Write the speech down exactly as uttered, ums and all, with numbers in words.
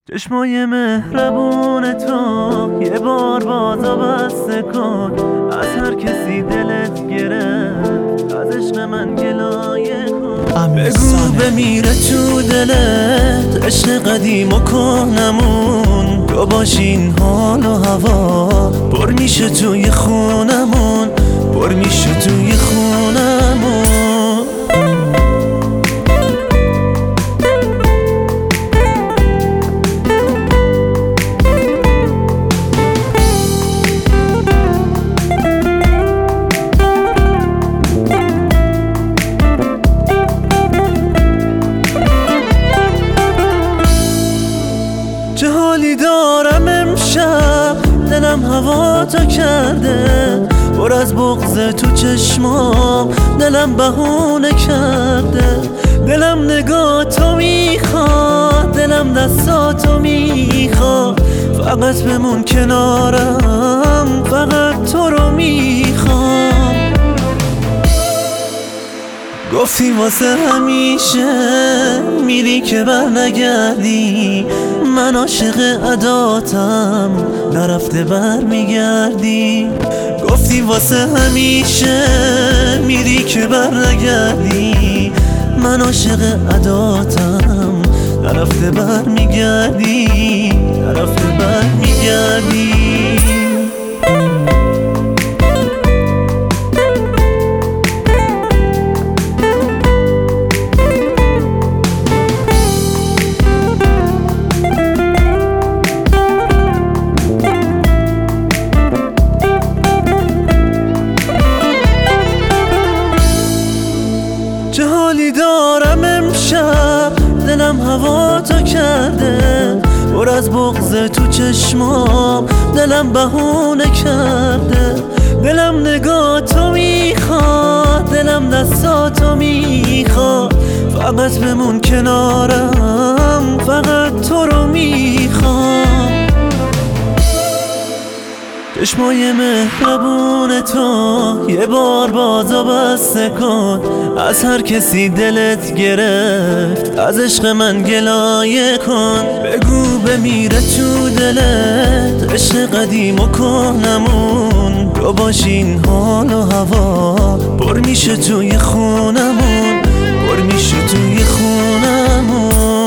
چشمای مهربون تو یه بار بازا بسته کن، از هر کسی دلت گرفت از عشق من گلایه کن. بگو بمیره تو دلت عشق قدیم و کهنمون، تو باشین حال و هوا پر میشه توی خونمون، پر میشه توی خونمون. چه حالی دارم امشب، دلم هوا تا کرده، پر از بغض تو چشمام دلم بهونه کرده. دلم نگاه تو میخواد، دلم دستاتو میخواد، فقط بمون کنارم، فقط تو رو میخوام. گفتی واسه همیشه میری که بر نگردی، من عاشق عداتم نرفته بر میگردی. گفتی واسه همیشه میری که بر نگردی، من عاشق عداتم نرفته بر میگردی، نرفته بر میگردی. چه حالی دارم امشب، دلم هوا تا کرده، پر از بغض تو چشمام دلم بهونه کرده. دلم نگاه تو میخواد، دلم دستاتو میخواد، فقط بمون کنارم، فقط تو رو میخوام. چشمای مهربون تو یه بار بازا بسته کن، از هر کسی دلت گرفت از عشق من گلایه کن. بگو بمیره تو دلت عشق قدیم و کهنمون، تو باشین حال و هوا پر میشه توی خونمون، پر میشه توی خونمون.